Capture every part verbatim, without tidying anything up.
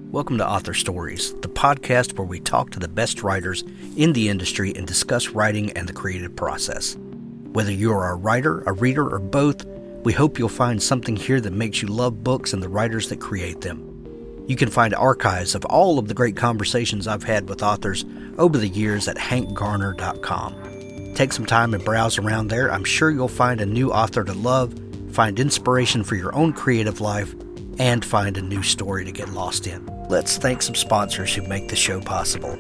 Welcome to Author Stories, the podcast where we talk to the best writers in the industry and discuss writing and the creative process. Whether you're a writer, a reader, or both, we hope you'll find something here that makes you love books and the writers that create them. You can find archives of all of the great conversations I've had with authors over the years at hank garner dot com. Take some time and browse around there. I'm sure you'll find a new author to love, find inspiration for your own creative life, and find a new story to get lost in. Let's thank some sponsors who make the show possible.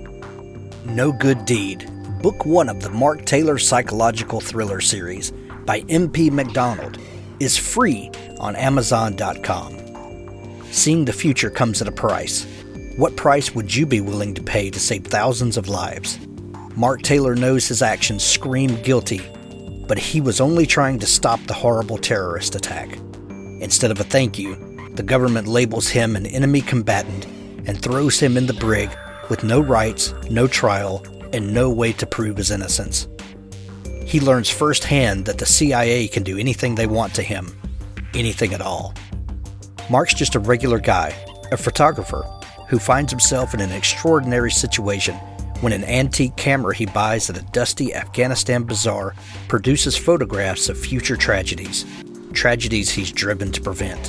No Good Deed, Book One of the Mark Taylor Psychological Thriller series by M P McDonald, is free on amazon dot com. Seeing the future comes at a price. What price would you be willing to pay to save thousands of lives? Mark Taylor knows his actions scream guilty, but he was only trying to stop the horrible terrorist attack. Instead of a thank you, the government labels him an enemy combatant and throws him in the brig with no rights, no trial, and no way to prove his innocence. He learns firsthand that the C I A can do anything they want to him, anything at all. Mark's just a regular guy, a photographer, who finds himself in an extraordinary situation when an antique camera he buys at a dusty Afghanistan bazaar produces photographs of future tragedies, tragedies he's driven to prevent.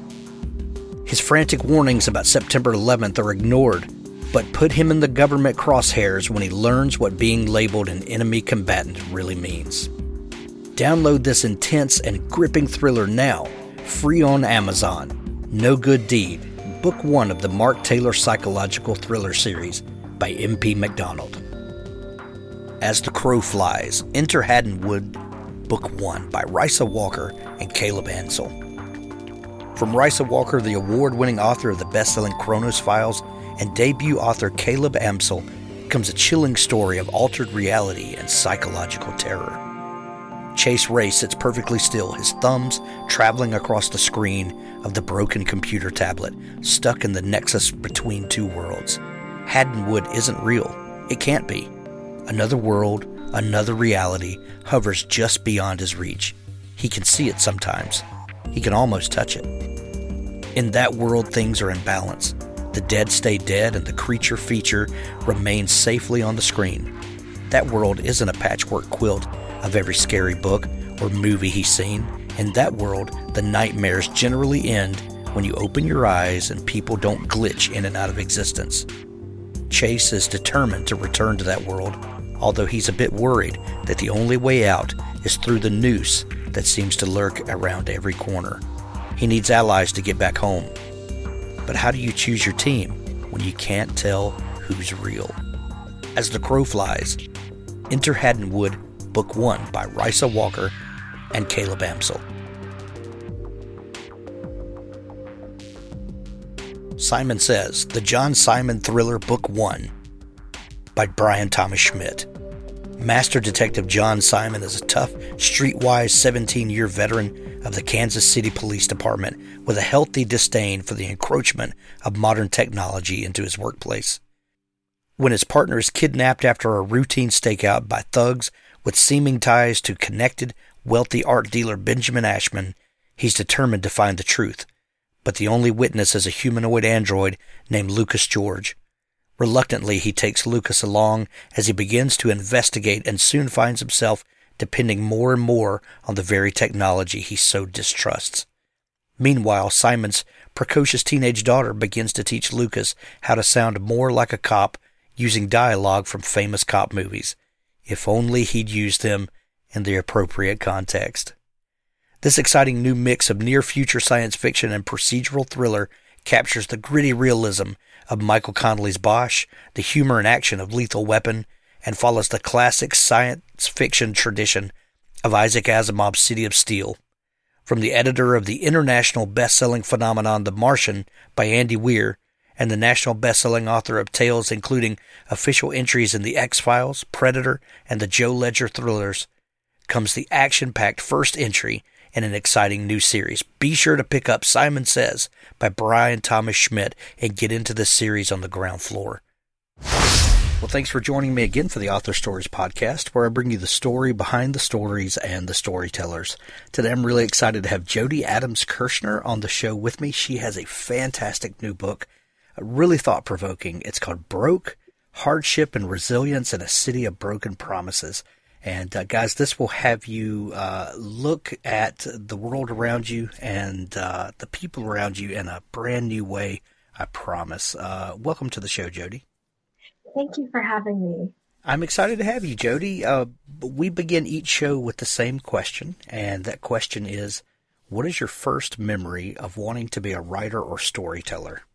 His frantic warnings about September eleventh are ignored, but put him in the government crosshairs when he learns what being labeled an enemy combatant really means. Download this intense and gripping thriller now, free on Amazon. No Good Deed, Book One of the Mark Taylor Psychological Thriller series by M P McDonald. As the Crow Flies, Enter Haddonwood, Book One by Risa Walker and Caleb Ansel. From Risa Walker, the award-winning author of the best-selling Kronos Files, and debut author Caleb Ansel, comes a chilling story of altered reality and psychological terror. Chase Ray sits perfectly still, his thumbs traveling across the screen of the broken computer tablet, stuck in the nexus between two worlds. Haddonwood isn't real. It can't be. Another world, another reality, hovers just beyond his reach. He can see it sometimes. He can almost touch it. In that world, things are in balance. The dead stay dead and the creature feature remains safely on the screen. That world isn't a patchwork quilt of every scary book or movie he's seen. In that world, the nightmares generally end when you open your eyes and people don't glitch in and out of existence. Chase is determined to return to that world, although he's a bit worried that the only way out is through the noose that seems to lurk around every corner. He needs allies to get back home. But how do you choose your team when you can't tell who's real? As the Crow Flies, Enter Haddonwood, Book One by Risa Walker and Caleb Ansel. Simon Says, the John Simon Thriller Book One by Brian Thomas Schmidt. Master Detective John Simon is a tough, streetwise seventeen-year veteran of the Kansas City Police Department with a healthy disdain for the encroachment of modern technology into his workplace. When his partner is kidnapped after a routine stakeout by thugs with seeming ties to connected, wealthy art dealer Benjamin Ashman, he's determined to find the truth. But the only witness is a humanoid android named Lucas George. Reluctantly, he takes Lucas along as he begins to investigate and soon finds himself depending more and more on the very technology he so distrusts. Meanwhile, Simon's precocious teenage daughter begins to teach Lucas how to sound more like a cop using dialogue from famous cop movies. If only he'd used them in the appropriate context. This exciting new mix of near-future science fiction and procedural thriller captures the gritty realism of Michael Connelly's Bosch, the humor and action of Lethal Weapon, and follows the classic science fiction tradition of Isaac Asimov's City of Steel. From the editor of the international best-selling phenomenon The Martian by Andy Weir, and the national best-selling author of tales including official entries in The X-Files, Predator, and the Joe Ledger thrillers, comes the action-packed first entry in an exciting new series. Be sure to pick up Simon Says by Brian Thomas Schmidt and get into this series on the ground floor. Well, thanks for joining me again for the Author Stories podcast, where I bring you the story behind the stories and the storytellers. Today, I'm really excited to have Jody Adams Kirschner on the show with me. She has a fantastic new book really thought-provoking. It's called Broke, Hardship and Resilience in a City of Broken Promises. And uh, guys, this will have you uh, look at the world around you and uh, the people around you in a brand new way, I promise. Uh, welcome to the show, Jody. Thank you for having me. I'm excited to have you, Jody. Uh, we begin each show with the same question, and that question is, what is your first memory of wanting to be a writer or storyteller?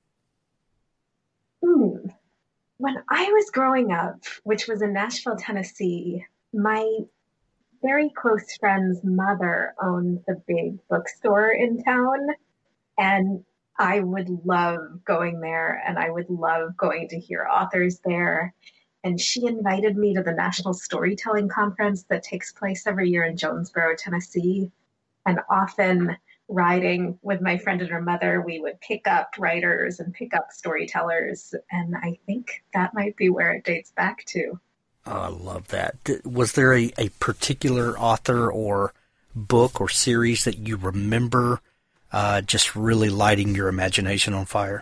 Hmm. When I was growing up, which was in Nashville, Tennessee, my very close friend's mother owned the big bookstore in town, and I would love going there, and I would love going to hear authors there. And she invited me to the National Storytelling Conference that takes place every year in Jonesboro, Tennessee. And often riding with my friend and her mother, we would pick up writers and pick up storytellers. And I think that might be where it dates back to. Oh, I love that. Was there a, a particular author or book or series that you remember uh, just really lighting your imagination on fire?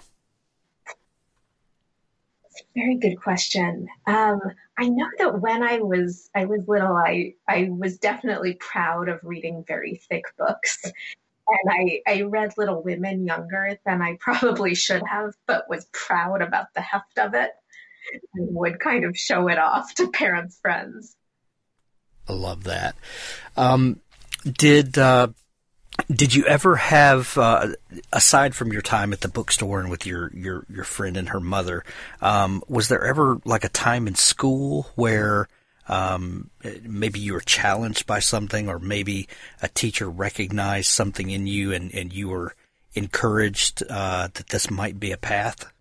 It's a very good question. Um, I know that when I was I was little, I, I was definitely proud of reading very thick books. And I, I read Little Women younger than I probably should have, but was proud about the heft of it. And would kind of show it off to parents' friends. I love that. Um, did uh, did you ever have, uh, aside from your time at the bookstore and with your, your, your friend and her mother, um, was there ever like a time in school where um, maybe you were challenged by something, or maybe a teacher recognized something in you and, and you were encouraged uh, that this might be a path?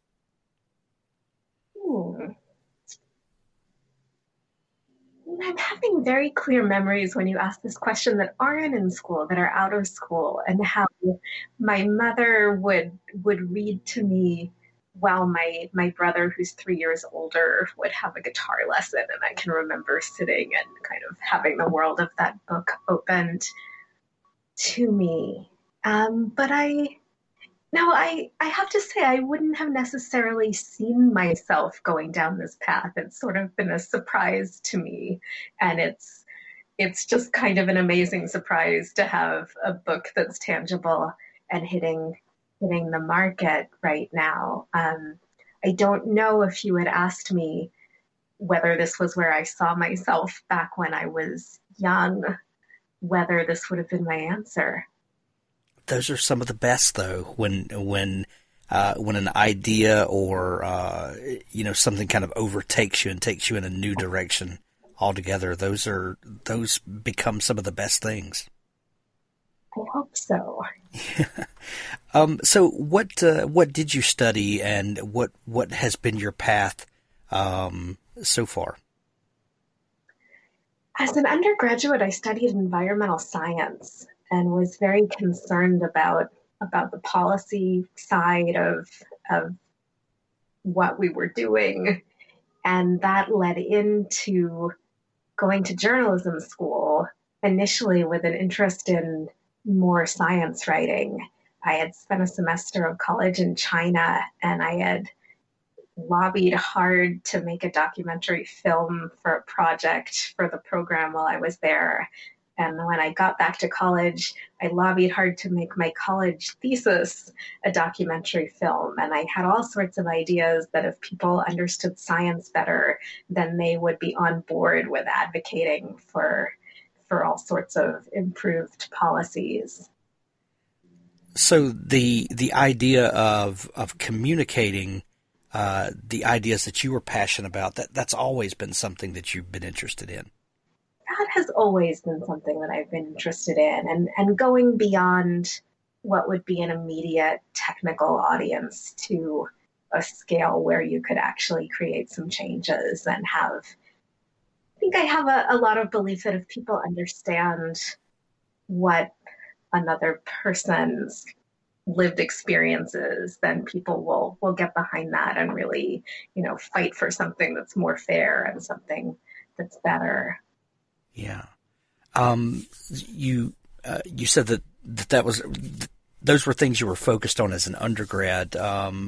I'm having very clear memories when you ask this question that aren't in school, that are out of school, and how my mother would would read to me while my my brother, who's three years older, would have a guitar lesson. And I can remember sitting and kind of having the world of that book opened to me. Um, but I No, I, I have to say I wouldn't have necessarily seen myself going down this path. It's sort of been a surprise to me. And it's it's just kind of an amazing surprise to have a book that's tangible and hitting hitting the market right now. Um, I don't know if you had asked me whether this was where I saw myself back when I was young, whether this would have been my answer. Those are some of the best, though, when when uh, when an idea or uh, you know something kind of overtakes you and takes you in a new direction altogether. Those are those become some of the best things. I hope so. um, so, what uh, what did you study, and what what has been your path um, so far? As an undergraduate, I studied environmental science and was very concerned about about the policy side of of what we were doing. And that led into going to journalism school, initially with an interest in more science writing. I had spent a semester of college in China, and I had lobbied hard to make a documentary film for a project for the program while I was there. And when I got back to college, I lobbied hard to make my college thesis a documentary film. And I had all sorts of ideas that if people understood science better, then they would be on board with advocating for, for all sorts of improved policies. So the the idea of of communicating uh, the ideas that you were passionate about, that that's always been something that you've been interested in. That has always been something that I've been interested in, and, and going beyond what would be an immediate technical audience to a scale where you could actually create some changes and have, I think I have a, a lot of belief that if people understand what another person's lived experiences, then people will, will get behind that and really, you know, fight for something that's more fair and something that's better. Yeah. Um, you, uh, you said that, that that was, those were things you were focused on as an undergrad. Um,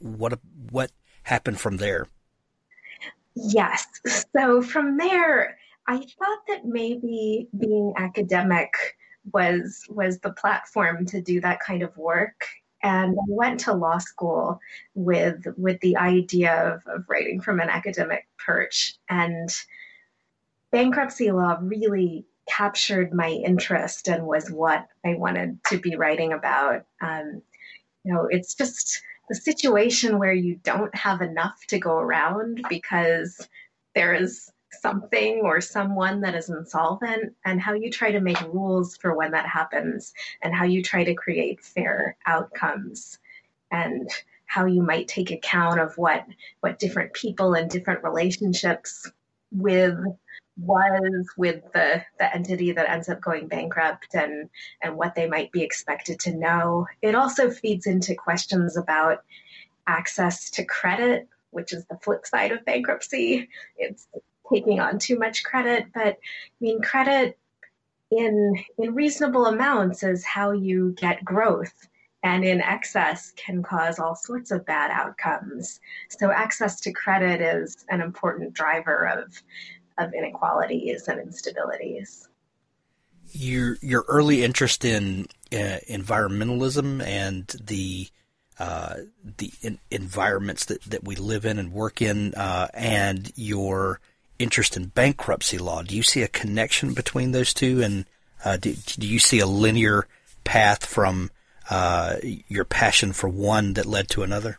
what what happened from there? Yes. So from there, I thought that maybe being academic was was the platform to do that kind of work. And I went to law school with with the idea of, of writing from an academic perch. And bankruptcy law really captured my interest and was what I wanted to be writing about. Um, you know, it's just the situation where you don't have enough to go around because there is something or someone that is insolvent, and how you try to make rules for when that happens, and how you try to create fair outcomes, and how you might take account of what what different people and different relationships with was with the, the entity that ends up going bankrupt, and, and what they might be expected to know. It also feeds into questions about access to credit, which is the flip side of bankruptcy. It's taking on too much credit, but I mean, credit in, in reasonable amounts is how you get growth, and in excess can cause all sorts of bad outcomes. So access to credit is an important driver of of inequalities and instabilities. Your your early interest in uh, environmentalism and the uh, the in, environments that, that we live in and work in, uh, and your interest in bankruptcy law. Do you see a connection between those two, and uh, do, do you see a linear path from uh, your passion for one that led to another?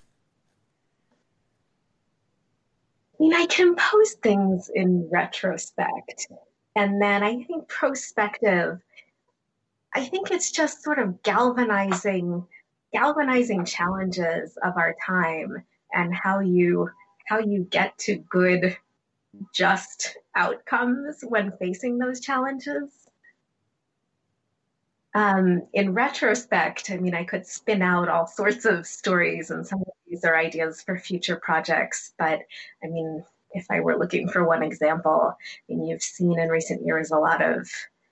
I mean, I compose things in retrospect, and then I think prospective, I think it's just sort of galvanizing, galvanizing challenges of our time, and how you, how you get to good, just outcomes when facing those challenges. Um, in retrospect, I mean, I could spin out all sorts of stories, and some of these are ideas for future projects. But I mean, if I were looking for one example, I mean, you've seen in recent years a lot of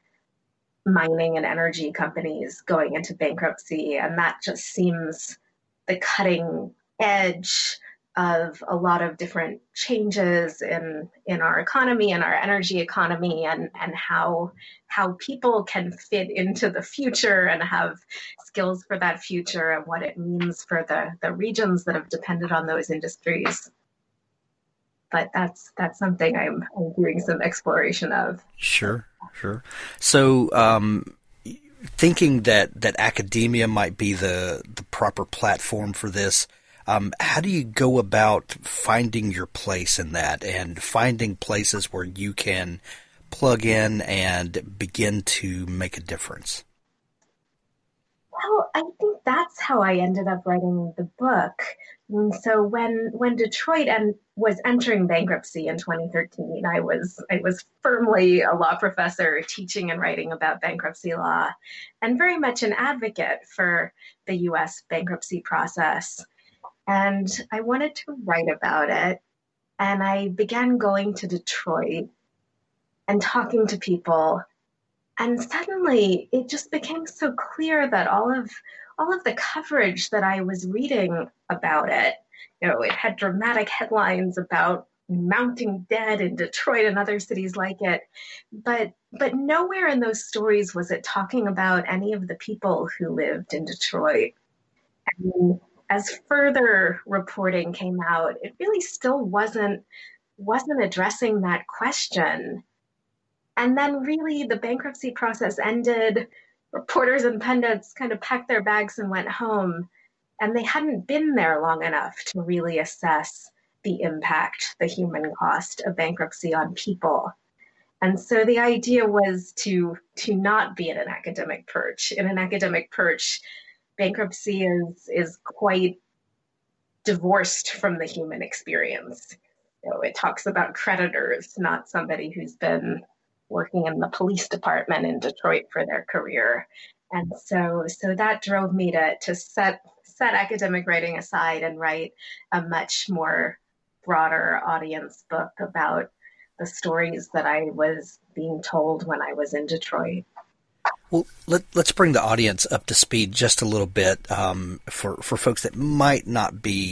mining and energy companies going into bankruptcy, and that just seems the cutting edge of a lot of different changes in in our economy and our energy economy, and and how how people can fit into the future and have skills for that future, and what it means for the the regions that have depended on those industries. But that's that's something I'm, I'm doing some exploration of. Sure, sure. So, um, thinking that that academia might be the the proper platform for this. Um, how do you go about finding your place in that, and finding places where you can plug in and begin to make a difference? Well, I think that's how I ended up writing the book. And so when when Detroit and was entering bankruptcy in twenty thirteen, I was I was firmly a law professor teaching and writing about bankruptcy law, and very much an advocate for the U S bankruptcy process. And I wanted to write about it. And I began going to Detroit and talking to people. And suddenly it just became so clear that all of all of the coverage that I was reading about it, you know, it had dramatic headlines about mounting debt in Detroit and other cities like it. But but nowhere in those stories was it talking about any of the people who lived in Detroit. And as further reporting came out, it really still wasn't wasn't addressing that question. And then really the bankruptcy process ended, reporters and pundits kind of packed their bags and went home, and they hadn't been there long enough to really assess the impact, the human cost of bankruptcy on people. And so the idea was to, to not be in an academic perch. In an academic perch, bankruptcy is is quite divorced from the human experience. You know, it talks about creditors, not somebody who's been working in the police department in Detroit for their career. And so so that drove me to to set set academic writing aside and write a much more broader audience book about the stories that I was being told when I was in Detroit. Well, let, let's bring the audience up to speed just a little bit um, for, for folks that might not be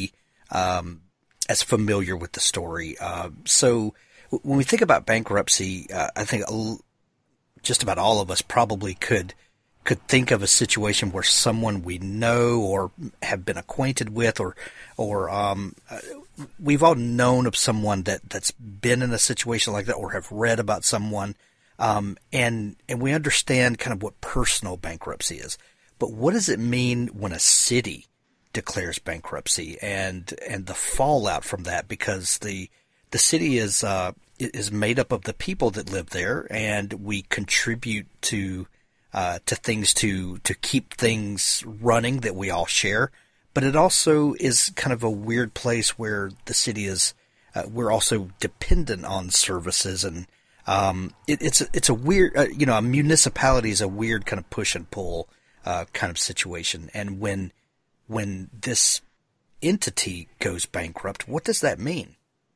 um, as familiar with the story. Uh, so when we think about bankruptcy, uh, I think just about all of us probably could could think of a situation where someone we know or have been acquainted with, or or um, we've all known of someone that, that's been in a situation like that, or have read about someone, um, and and we understand kind of what personal bankruptcy is. But what does it mean when a city declares bankruptcy, and and the fallout from that? Because the the city is uh, is made up of the people that live there, and we contribute to uh, to things to to keep things running that we all share. But it also is kind of a weird place where the city is. Uh, we're also dependent on services, and um, it, it's it's a weird. Uh, you know, a municipality is a weird kind of push and pull uh, kind of situation. And when when this entity goes bankrupt, what does that mean?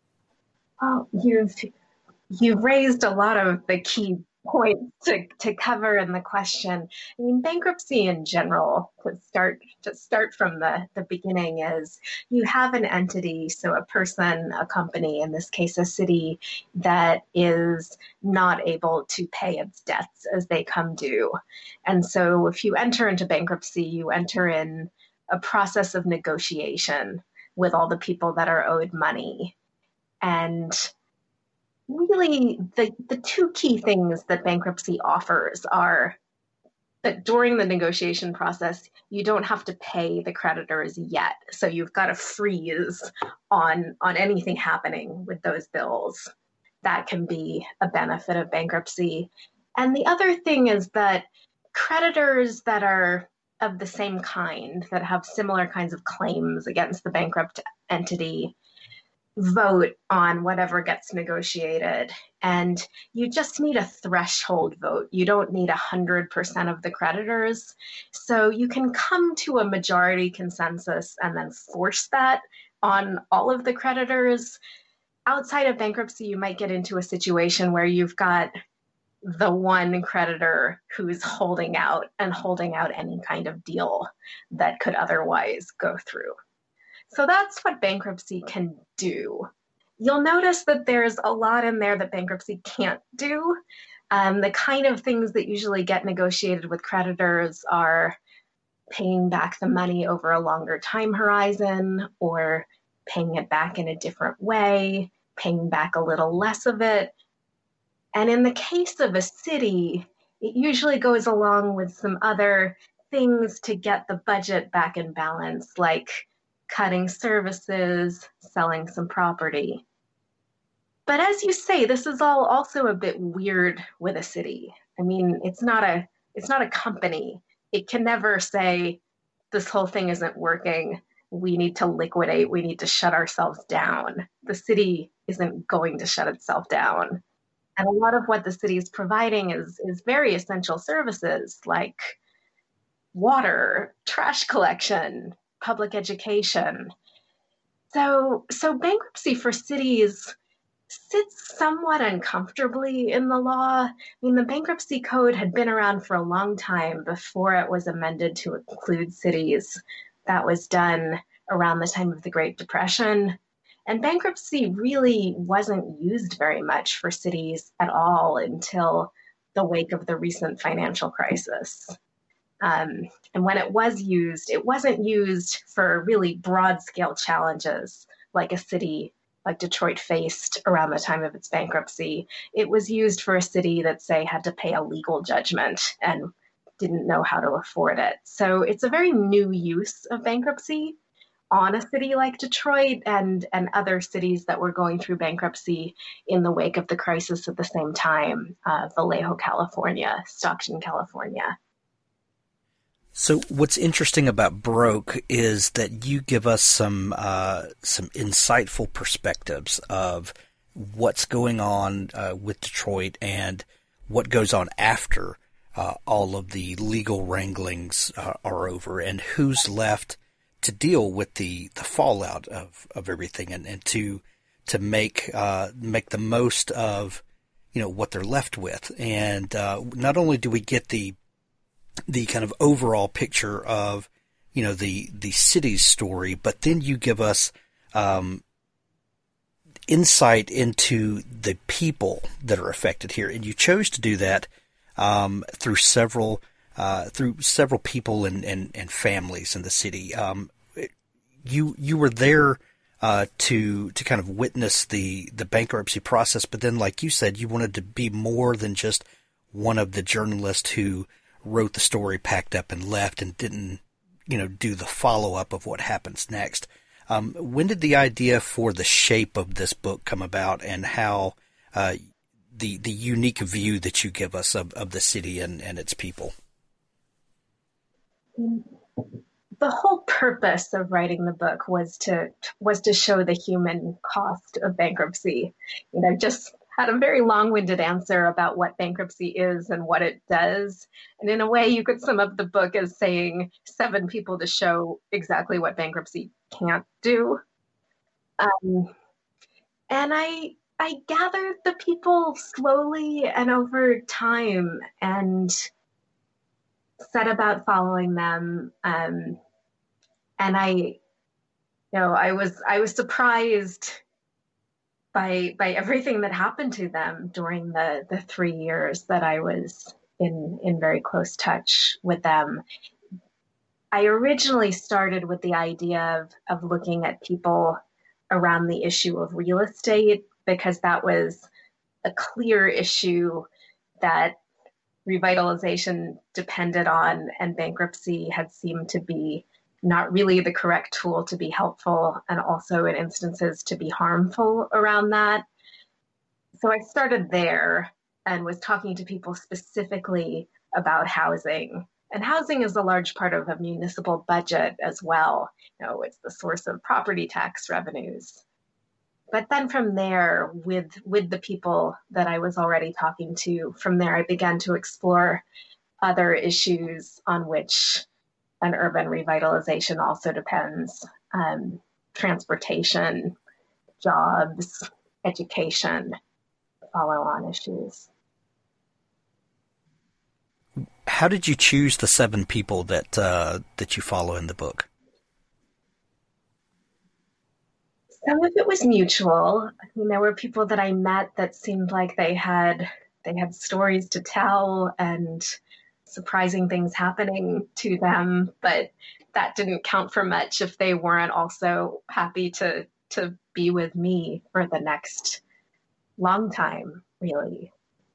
Well, you've you've raised a lot of the key points to, to cover in the question. I mean, bankruptcy in general, to start to start from the, the beginning, is you have an entity, so a person, a company, in this case a city, that is not able to pay its debts as they come due. And so if you enter into bankruptcy, you enter in a process of negotiation with all the people that are owed money. And really, the, the two key things that bankruptcy offers are that during the negotiation process, you don't have to pay the creditors yet. So you've got a freeze on, on anything happening with those bills. That can be a benefit of bankruptcy. And the other thing is that creditors that are of the same kind, that have similar kinds of claims against the bankrupt entity, vote on whatever gets negotiated. And you just need a threshold vote. You don't need one hundred percent of the creditors. So you can come to a majority consensus and then force that on all of the creditors. Outside of bankruptcy, you might get into a situation where you've got the one creditor who's holding out and holding out any kind of deal that could otherwise go through. So that's what bankruptcy can do. You'll notice that there's a lot in there that bankruptcy can't do. Um, the kind of things that usually get negotiated with creditors are paying back the money over a longer time horizon, or paying it back in a different way, paying back a little less of it. And in the case of a city, it usually goes along with some other things to get the budget back in balance, like cutting services, selling some property. But as you say, this is all also a bit weird with a city. I mean, it's not a it's not a company. It can never say, this whole thing isn't working. We need to liquidate. We need to shut ourselves down. The city isn't going to shut itself down. And a lot of what the city is providing is, is very essential services like water, trash collection, public education. So, so bankruptcy for cities sits somewhat uncomfortably in the law. I mean, the bankruptcy code had been around for a long time before it was amended to include cities. That was done around the time of the Great Depression. And bankruptcy really wasn't used very much for cities at all until the wake of the recent financial crisis. Um, and when it was used, it wasn't used for really broad-scale challenges like a city like Detroit faced around the time of its bankruptcy. It was used for a city that, say, had to pay a legal judgment and didn't know how to afford it. So it's a very new use of bankruptcy on a city like Detroit and, and other cities that were going through bankruptcy in the wake of the crisis at the same time, uh, Vallejo, California, Stockton, California. So what's interesting about Broke is that you give us some uh, some insightful perspectives of what's going on uh, with Detroit and what goes on after uh, all of the legal wranglings uh, are over, and who's left to deal with the, the fallout of, of everything, and, and to to make uh, make the most of you know what they're left with. And uh, not only do we get the the kind of overall picture of, you know, the, the city's story, but then you give us um, insight into the people that are affected here, and you chose to do that um, through several uh, through several people and, and, and families in the city. Um, you you were there uh, to to kind of witness the the bankruptcy process, but then, like you said, you wanted to be more than just one of the journalists who wrote the story, packed up, and left, and didn't, you know, do the follow up of what happens next. Um, when did the idea for the shape of this book come about, and how uh, the the unique view that you give us of, of the city and, and its people? The whole purpose of writing the book was to was to show the human cost of bankruptcy. You know, just had a very long-winded answer about what bankruptcy is and what it does. And in a way, you could sum up the book as saying seven people to show exactly what bankruptcy can't do. Um, and I I gathered the people slowly and over time and set about following them. Um, and I, you know, I was I was surprised by by everything that happened to them during the the three years that I was in in very close touch with them. I originally started with the idea of of looking at people around the issue of real estate, because that was a clear issue that revitalization depended on, and bankruptcy had seemed to be not really the correct tool to be helpful, and also in instances to be harmful around that. So I started there and was talking to people specifically about housing. And housing is a large part of a municipal budget as well. You know, it's the source of property tax revenues. But then from there, with with the people that I was already talking to, from there I began to explore other issues on which an urban revitalization also depends. Um, transportation, jobs, education, follow-on issues. How did you choose the seven people that uh, that you follow in the book? Some of it was mutual. I mean, there were people that I met that seemed like they had they had stories to tell and surprising things happening to them, but that didn't count for much if they weren't also happy to to be with me for the next long time, really.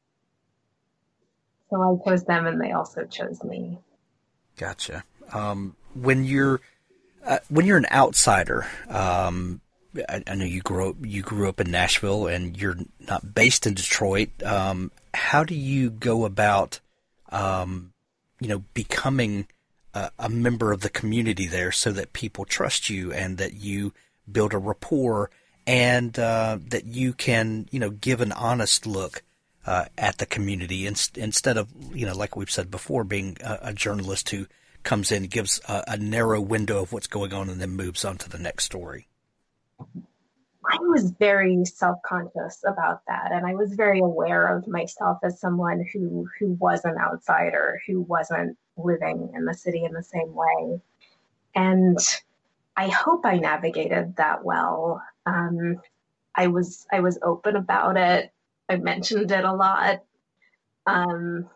So I chose them, and they also chose me. Gotcha. Um, when you're uh, when you're an outsider, um, I, I know you grew up you grew up in Nashville, and you're not based in Detroit. Um, how do you go about, um, you know, becoming a, a member of the community there, so that people trust you and that you build a rapport, and uh, that you can, you know, give an honest look uh, at the community in, instead of, you know, like we've said before, being a, a journalist who comes in, gives a, a narrow window of what's going on, and then moves on to the next story? I was very self-conscious about that, and I was very aware of myself as someone who who was an outsider, who wasn't living in the city in the same way. And I hope I navigated that well. Um, I was I was open about it. I mentioned it a lot. Um,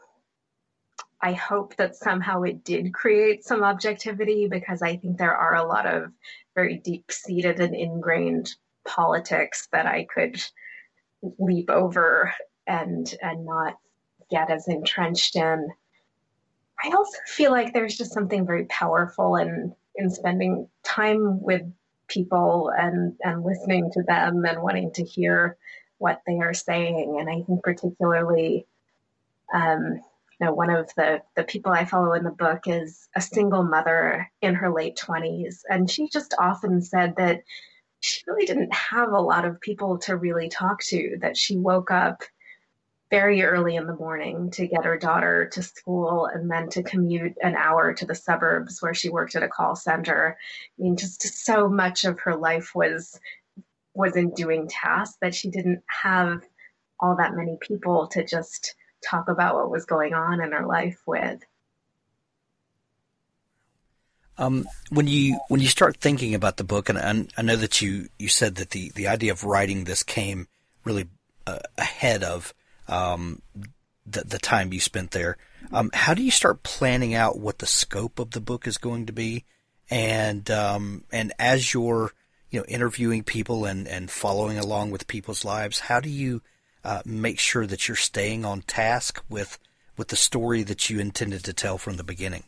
I hope that somehow it did create some objectivity, because I think there are a lot of very deep-seated and ingrained politics that I could leap over and and not get as entrenched in. I also feel like there's just something very powerful in in spending time with people and and listening to them and wanting to hear what they are saying. And I think particularly, um, you know, one of the the people I follow in the book is a single mother in her late twenties, and she just often said that she really didn't have a lot of people to really talk to, that she woke up very early in the morning to get her daughter to school and then to commute an hour to the suburbs where she worked at a call center. I mean, just so much of her life was was in doing tasks that she didn't have all that many people to just talk about what was going on in her life with. Um, when you when you start thinking about the book, and I, I know that you, you said that the, the idea of writing this came really uh, ahead of um, the, the time you spent there. Um, how do you start planning out what the scope of the book is going to be? And um, and as you're you know interviewing people and, and following along with people's lives, how do you uh, make sure that you're staying on task with with the story that you intended to tell from the beginning?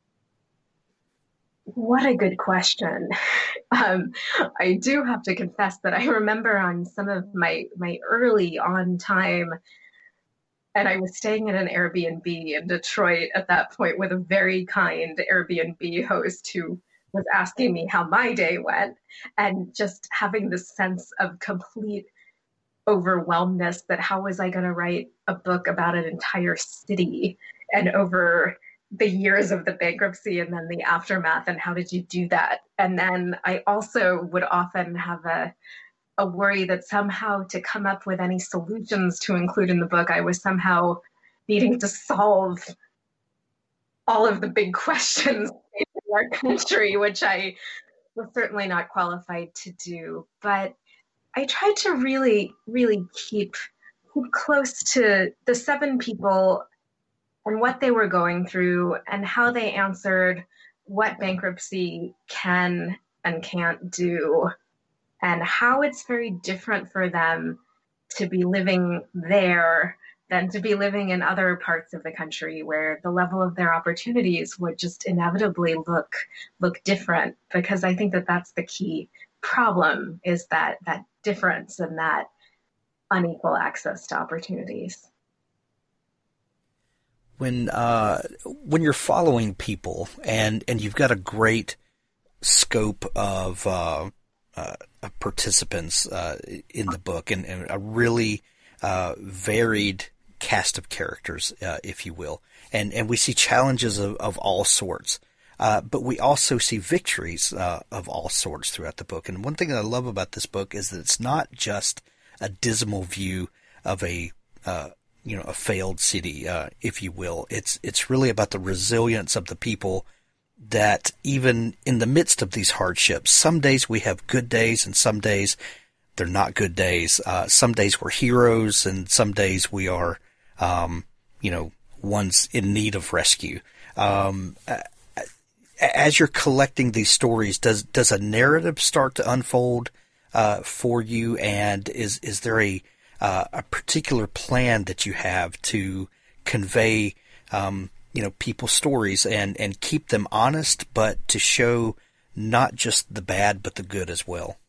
What a good question. Um, I do have to confess that I remember on some of my my early on time, and I was staying at an Airbnb in Detroit at that point with a very kind Airbnb host who was asking me how my day went, and just having this sense of complete overwhelmness that how was I going to write a book about an entire city and over the years of the bankruptcy and then the aftermath, and how did you do that? And then I also would often have a a worry that somehow to come up with any solutions to include in the book, I was somehow needing to solve all of the big questions in our country, which I was certainly not qualified to do. But I tried to really, really keep, keep close to the seven people and what they were going through and how they answered what bankruptcy can and can't do, and how it's very different for them to be living there than to be living in other parts of the country where the level of their opportunities would just inevitably look look different. Because I think that that's the key problem, is that that difference and that unequal access to opportunities. When uh, when you're following people and, and you've got a great scope of uh, uh, participants uh, in the book, and, and a really uh, varied cast of characters, uh, if you will, and and we see challenges of, of all sorts, uh, but we also see victories uh, of all sorts throughout the book. And one thing that I love about this book is that it's not just a dismal view of a uh, you know, a failed city, uh, if you will. It's, it's really about the resilience of the people, that even in the midst of these hardships, some days we have good days and some days they're not good days. Uh, some days we're heroes and some days we are, um, you know, ones in need of rescue. Um, as you're collecting these stories, does, does a narrative start to unfold, uh, for you? And is, is there a, Uh, a particular plan that you have to convey, um, you know, people's stories and, and keep them honest, but to show not just the bad, but the good as well?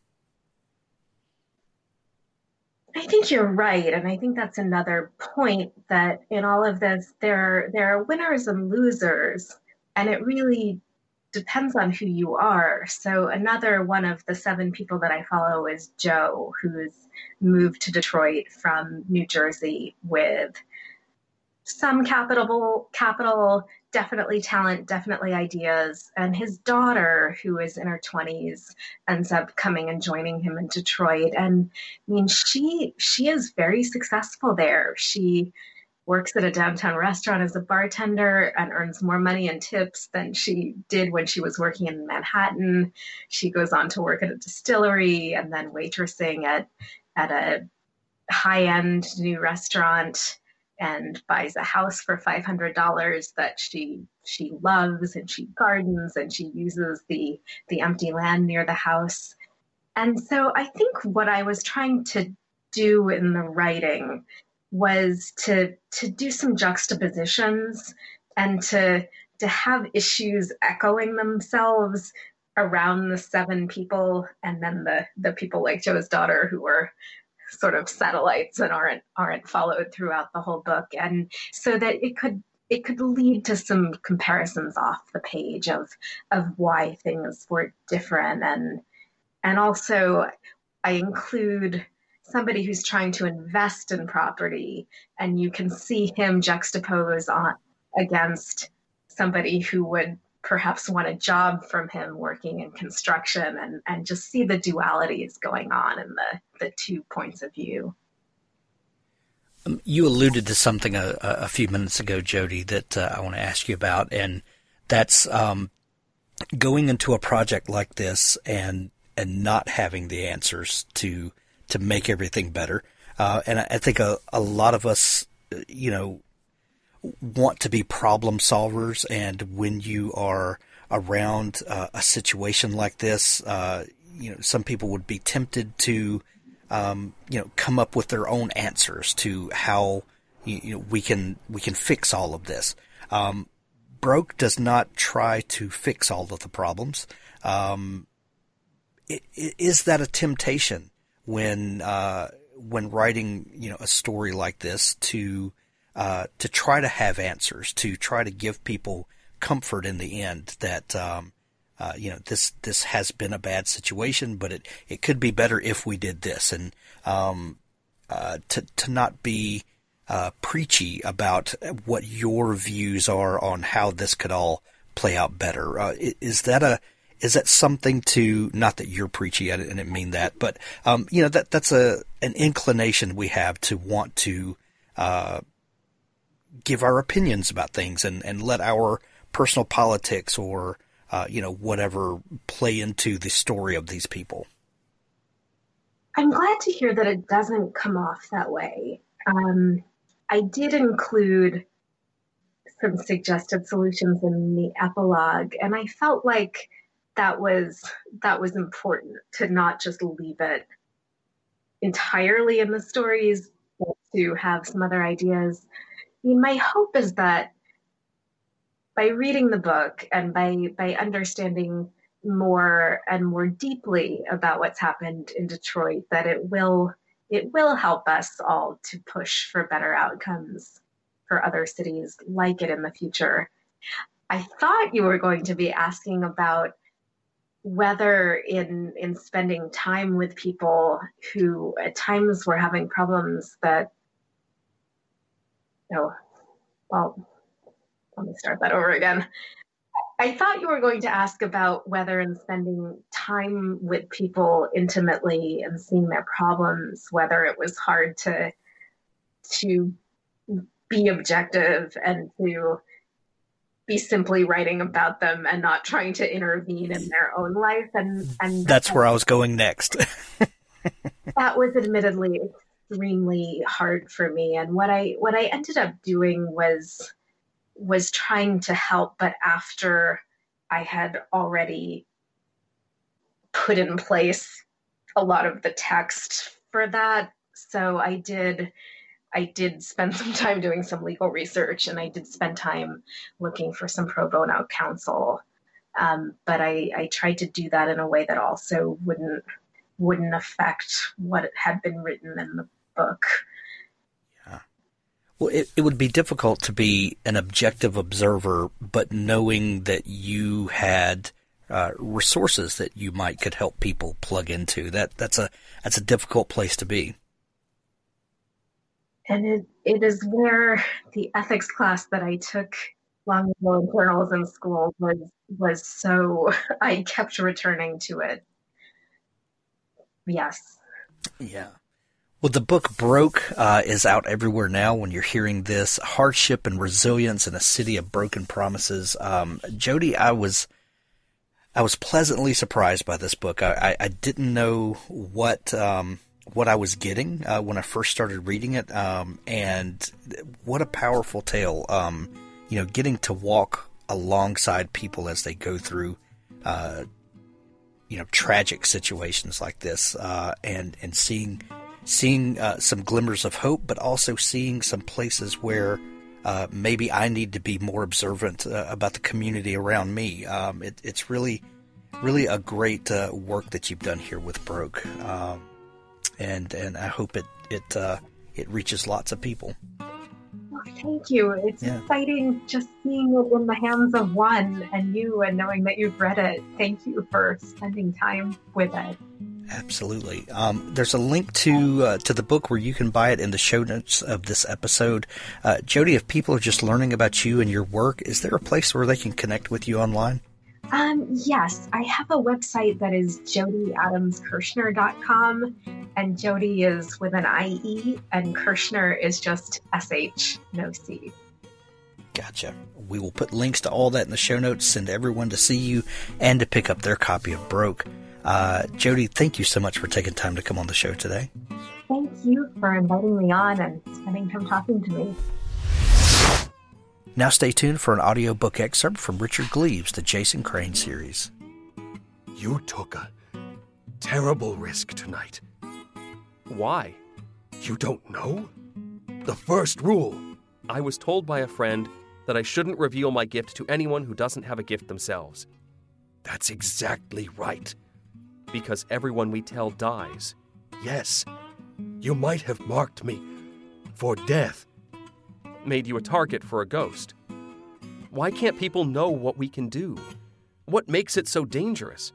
I think you're right. And I think that's another point, that in all of this, there, there are winners and losers, and it really depends on who you are. So another one of the seven people that I follow is Joe, who's moved to Detroit from New Jersey with some capital, capital, definitely talent, definitely ideas. And his daughter, who is in her twenties, ends up coming and joining him in Detroit. And I mean, she she is very successful there. She works at a downtown restaurant as a bartender and earns more money in tips than she did when she was working in Manhattan. She goes on to work at a distillery and then waitressing at, at a high-end new restaurant, and buys a house for five hundred dollars that she she loves, and she gardens and she uses the the empty land near the house. And so I think what I was trying to do in the writing was to to do some juxtapositions and to to have issues echoing themselves around the seven people, and then the the people like Joe's daughter who were sort of satellites and aren't aren't followed throughout the whole book, and so that it could it could lead to some comparisons off the page of of why things were different. and and also I include somebody who's trying to invest in property, and you can see him juxtapose on against somebody who would perhaps want a job from him working in construction, and, and just see the dualities going on in the, the two points of view. Um, you alluded to something a, a few minutes ago, Jody, that uh, I want to ask you about, and that's um, going into a project like this and and not having the answers to to make everything better. Uh, and I, I think a, a lot of us, you know, want to be problem solvers. And when you are around uh, a situation like this, uh, you know, some people would be tempted to, um, you know, come up with their own answers to how you, you know, we can we can fix all of this. Um, Broke does not try to fix all of the problems. Um, it, it, is that a temptation when uh, when writing, you know, a story like this to uh, to try to have answers, to try to give people comfort in the end that um, uh, you know this this has been a bad situation, but it, it could be better if we did this, and um, uh, to to not be Uh, preachy about what your views are on how this could all play out better. Uh, is that a is that something to, not that you're preachy, I didn't mean that, but um, you know that that's a an inclination we have to want to uh, give our opinions about things and, and let our personal politics or uh, you know whatever play into the story of these people. I'm glad to hear that it doesn't come off that way. Um, I did include some suggested solutions in the epilogue, and I felt like that was that was important to not just leave it entirely in the stories, but to have some other ideas. I mean, my hope is that by reading the book and by by understanding more and more deeply about what's happened in Detroit, that it will It will help us all to push for better outcomes for other cities like it in the future. I thought you were going to be asking about whether in in spending time with people who at times were having problems that, oh, well, let me start that over again. I thought you were going to ask about whether in spending time with people intimately and seeing their problems, whether it was hard to to be objective and to be simply writing about them and not trying to intervene in their own life. And, and that's where I was going next. That was admittedly extremely hard for me. And what I what I ended up doing was was trying to help, but after I had already put in place a lot of the text for that. So I did, I did spend some time doing some legal research, and I did spend time looking for some pro bono counsel. Um, but I, I tried to do that in a way that also wouldn't, wouldn't affect what had been written in the book. Well, it, it would be difficult to be an objective observer, but knowing that you had uh, resources that you might could help people plug into, that that's a that's a difficult place to be. And it, it is where the ethics class that I took long ago in journalism school was was so I kept returning to it. Yes. Yeah. Well, the book Broke uh, is out everywhere now when you're hearing this. Hardship and Resilience in a City of Broken Promises. Um, Jody, I was I was pleasantly surprised by this book. I, I, I didn't know what um, what I was getting uh, when I first started reading it, um, and what a powerful tale. Um, you know, getting to walk alongside people as they go through uh, you know tragic situations like this, uh, and and seeing. Seeing uh, some glimmers of hope, but also seeing some places where uh, maybe I need to be more observant uh, about the community around me. Um, it, it's really, really a great uh, work that you've done here with Broke, um, and and I hope it it uh, it reaches lots of people. Oh, thank you. It's yeah. exciting just seeing it in the hands of one and you, and knowing that you've read it. Thank you for spending time with it. Absolutely. Um, there's a link to uh, to the book where you can buy it in the show notes of this episode. Uh, Jody, if people are just learning about you and your work, is there a place where they can connect with you online? Um, yes, I have a website that is jody adams kirschner dot com, and Jody is with an I E, and Kirschner is just S H, no C. Gotcha. We will put links to all that in the show notes, send everyone to see you and to pick up their copy of Broke. Uh, Jodi, thank you so much for taking time to come on the show today. Thank you for inviting me on and spending time talking to me. Now stay tuned for an audiobook excerpt from Richard Gleaves' The Jason Crane series. You took a terrible risk tonight. Why? You don't know? The first rule. I was told by a friend that I shouldn't reveal my gift to anyone who doesn't have a gift themselves. That's exactly right. Because everyone we tell dies. Yes, you might have marked me for death. Made you a target for a ghost. Why can't people know what we can do? What makes it so dangerous?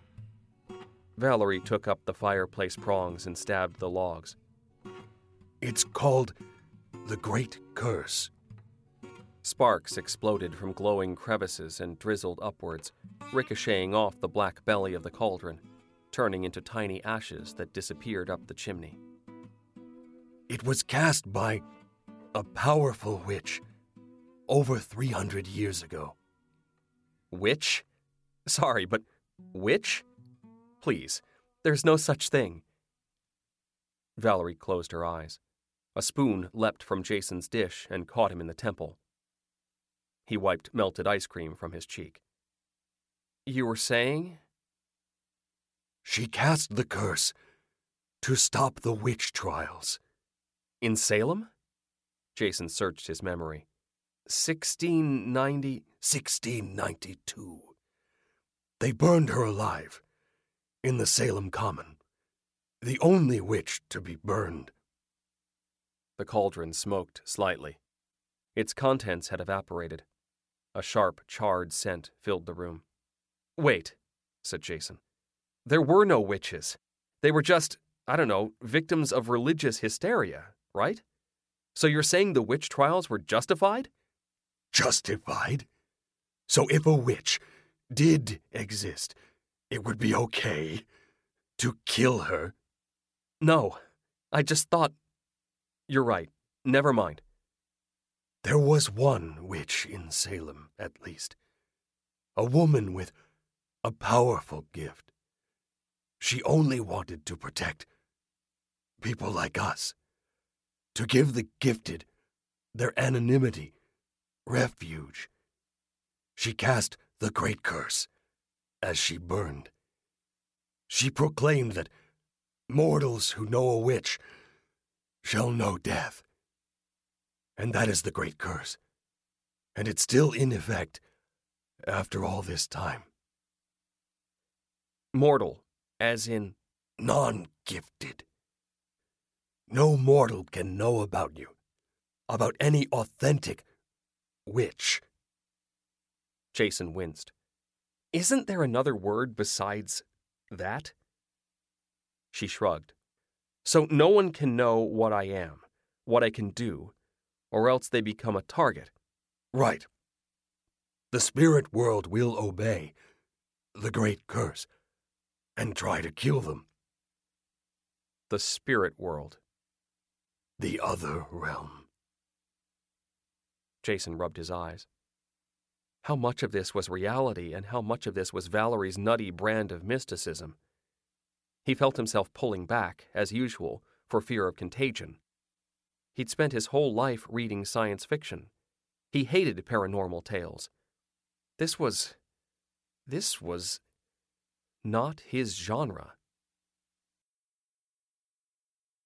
Valerie took up the fireplace prongs and stabbed the logs. It's called the Great Curse. Sparks exploded from glowing crevices and drizzled upwards, ricocheting off the black belly of the cauldron, turning into tiny ashes that disappeared up the chimney. It was cast by a powerful witch over three hundred years ago. Witch? Sorry, but witch? Please, there's no such thing. Valerie closed her eyes. A spoon leapt from Jason's dish and caught him in the temple. He wiped melted ice cream from his cheek. You were saying? She cast the curse to stop the witch trials. In Salem? Jason searched his memory. sixteen ninety... sixteen ninety-two. They burned her alive in the Salem Common. The only witch to be burned. The cauldron smoked slightly. Its contents had evaporated. A sharp, charred scent filled the room. Wait, said Jason. There were no witches. They were just, I don't know, victims of religious hysteria, right? So you're saying the witch trials were justified? Justified? So if a witch did exist, it would be okay to kill her? No, I just thought... You're right. Never mind. There was one witch in Salem, at least. A woman with a powerful gift. She only wanted to protect people like us. To give the gifted their anonymity, refuge. She cast the Great Curse as she burned. She proclaimed that mortals who know a witch shall know death. And that is the Great Curse. And it's still in effect after all this time. Mortal, as in... Non-gifted. No mortal can know about you, about any authentic witch. Jason winced. Isn't there another word besides that? She shrugged. So no one can know what I am, what I can do, or else they become a target. Right. The spirit world will obey the Great Curse and try to kill them. The spirit world. The other realm. Jason rubbed his eyes. How much of this was reality and how much of this was Valerie's nutty brand of mysticism? He felt himself pulling back, as usual, for fear of contagion. He'd spent his whole life reading science fiction. He hated paranormal tales. This was... this was... not his genre.